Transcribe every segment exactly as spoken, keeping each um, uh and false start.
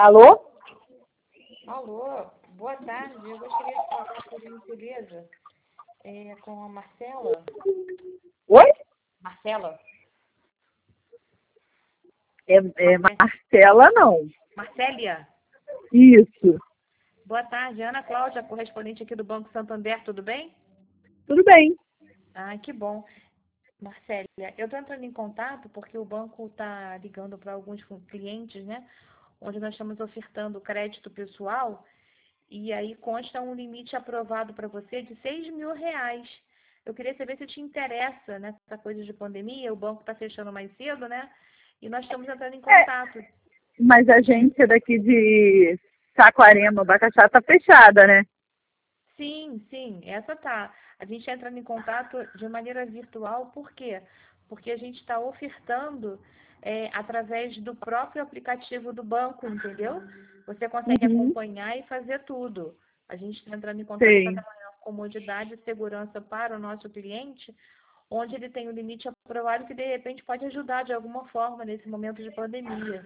Alô? Alô, boa tarde. Eu gostaria de falar, por gentileza, é, com a Marcela. Oi? Marcela? É, é Marce- Marcela, não. Marcélia? Isso. Boa tarde. Ana Cláudia, correspondente aqui do Banco Santander, tudo bem? Tudo bem. Ah, que bom. Marcélia, eu estou entrando em contato porque o banco está ligando para alguns clientes, né? Onde nós estamos ofertando crédito pessoal e aí consta um limite aprovado para você de seis mil reais. Eu queria saber se te interessa nessa coisa de pandemia, o banco está fechando mais cedo, né? E nós estamos entrando em É, contato. mas a agência daqui de Saquarema, Bacaxá, tá fechada, né? Sim, sim, essa tá. A gente está entrando em contato de maneira virtual, por quê? Porque a gente está ofertando é, através do próprio aplicativo do banco, entendeu? Você consegue Uhum. acompanhar e fazer tudo. A gente está entrando em contato para Sei. dar maior comodidade e segurança para o nosso cliente, onde ele tem um limite aprovado que de repente pode ajudar de alguma forma nesse momento de pandemia.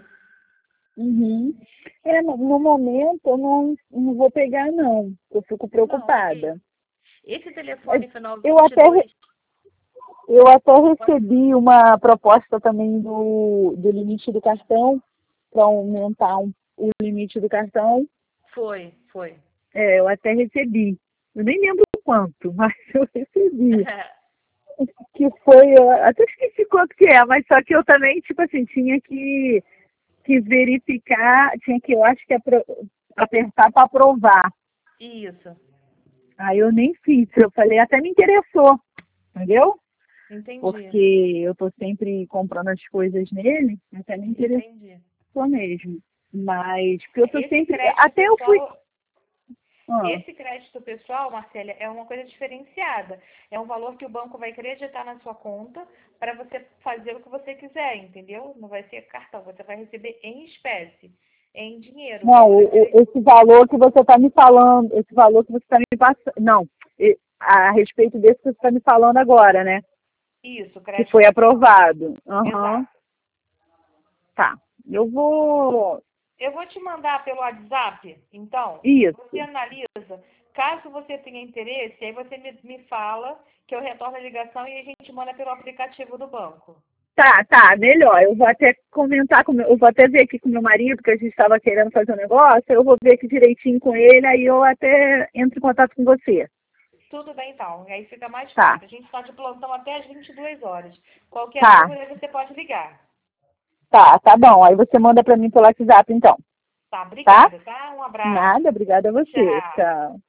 Uhum. É, no, no momento eu não, não vou pegar, não. Eu fico Não, ok. preocupada. Esse É, telefone final Eu vinte e até, re- dois eu até recebi uma proposta também do, do limite do cartão, para aumentar um, o limite do cartão. foi, foi. É, eu até recebi. Eu nem lembro quanto, mas eu recebi. Que foi, eu até esqueci quanto que é, mas só que eu também, tipo assim, tinha que, que verificar, tinha que, eu acho que apro- apertar para aprovar. Isso, Aí eu nem fiz, eu falei, até me interessou, entendeu? entendi, Porque eu tô sempre comprando as coisas nele, até me interessou entendi. mesmo. Mas, porque eu tô Esse sempre, crédito até eu fui, pessoal, ah, esse crédito pessoal, Marcélia, é uma coisa diferenciada. É um valor que o banco vai acreditar na sua conta para você fazer o que você quiser, entendeu? Não vai ser cartão, você vai receber em espécie, em dinheiro. O não, valor é o- o- dire- esse valor que você está me falando, esse valor que você está me passando, não, e- a respeito desse que você está me falando agora, né? Isso, Que crédito foi pessoal. aprovado. Aham, Exato. tá. Eu vou. Eu vou te mandar pelo WhatsApp, então, você Isso. analisa. Caso você tenha interesse, aí você me, me fala que eu retorno a ligação e a gente manda pelo aplicativo do banco. Tá, tá, melhor. Eu vou até comentar com meu, eu vou até ver aqui com meu marido, porque a gente estava querendo fazer um negócio, eu vou ver aqui direitinho com ele, aí eu até entro em contato com você. Tudo bem, então. Aí fica mais Tá, fácil. A gente está de plantão até às vinte e duas horas. Qualquer tá, dúvida, você pode ligar. tá, tá bom. Aí você manda pra mim pelo WhatsApp, então. Tá? Tá? Obrigada, tá? Um abraço. Nada, obrigada a você. Tchau. Tchau.